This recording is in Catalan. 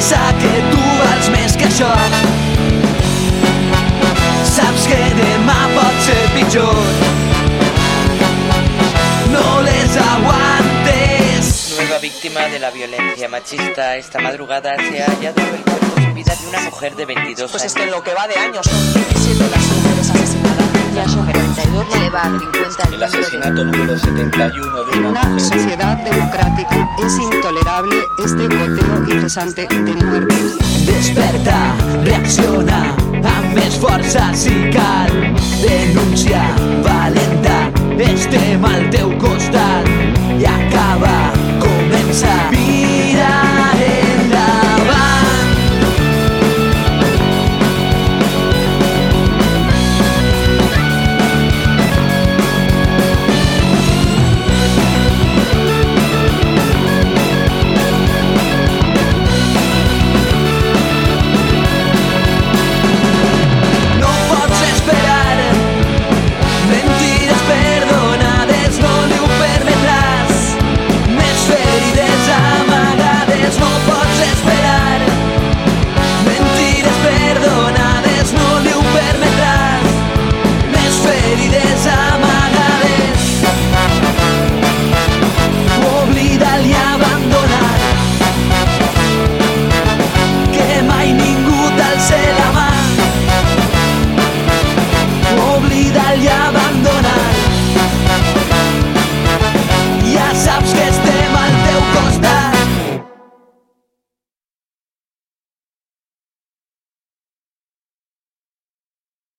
Pensa que tu vals més que això. Saps que demà pot ser pitjor. No les aguantes. Nueva víctima de la violencia machista. Esta madrugada se ha hallado el cuerpo sin vida de una mujer de 22 Pues años. es que en lo que va de años son 17 las mujeres asesinadas. Ya son 42, se va a 50. El asesinato número 71 de En una sociedad democrática es intolerable este goteo incesante de muertes. Desperta, reacciona amb més força si cal. Denuncia, valenta, estem al teu costat. I acaba, comença. Vira